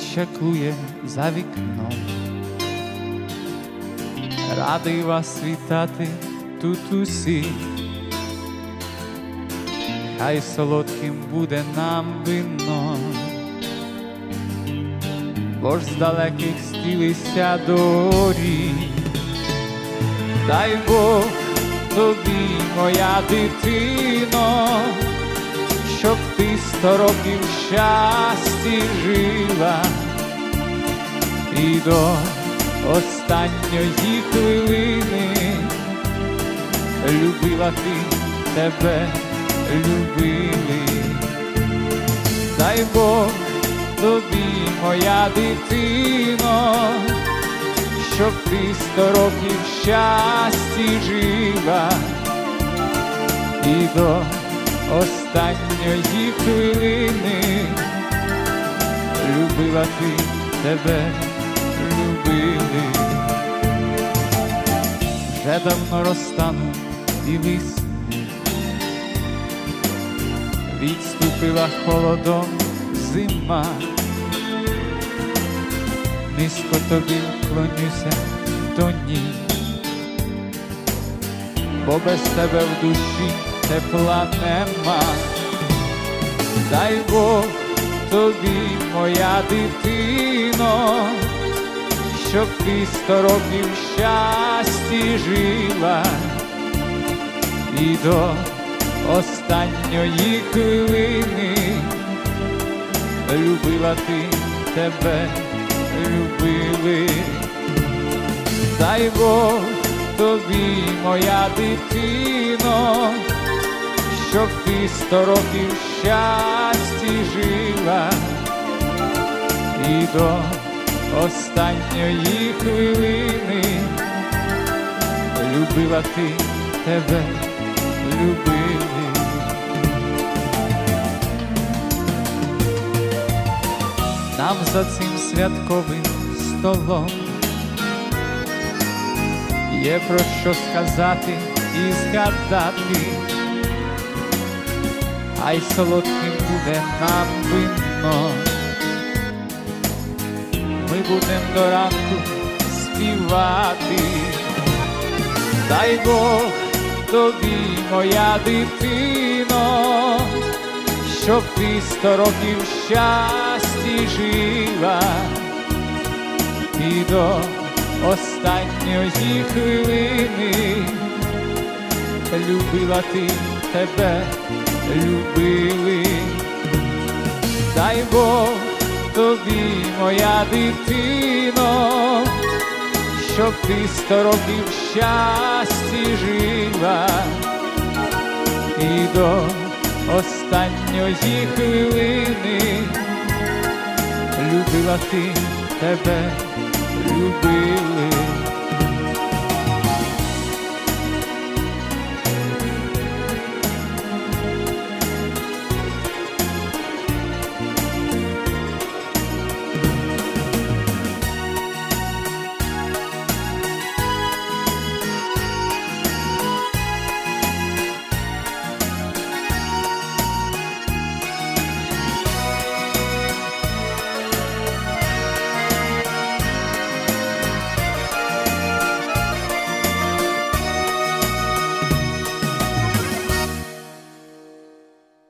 чаклує за вікном. Радий вас вітати тут усі, хай солодким буде нам вино, бо ж з далеких стрілися доріг. Дай Бог тобі, моя дитино, щоб ти 100 років в щасті жила і до останньої хвилини любила ти, тебе любили. Дай Бог тобі, моя дитино, щоб ти 100 років в щасті жила і до останньої хвилини любила ти, тебе любили. Вже давно розтанув і лист, відступила холодом зима. Низько тобі вклонюся до ніг, бо без тебе в душі тепла нема. Дай Бог тобі, моя дитино, щоб ти 100 років в щасті жила і до останньої хвилини любила ти, тебе любили. Дай Бог тобі, моя дитино, щоб ти 100 років в щасті жила і до останньої хвилини любила ти, тебе любили. Нам за цим святковим столом є про що сказати і згадати, а й солодким буде нам вино. Ми будем до ранку співати. Дай Бог тобі, моя дитино, щоб ти 100 років в щасті жила і до останньої хвилини любила ти, тебе любили. Дай Бог тобі, моя дитино, щоб ти 100 років в щасті жила і до останньої хвилини любила ти, тебе любили.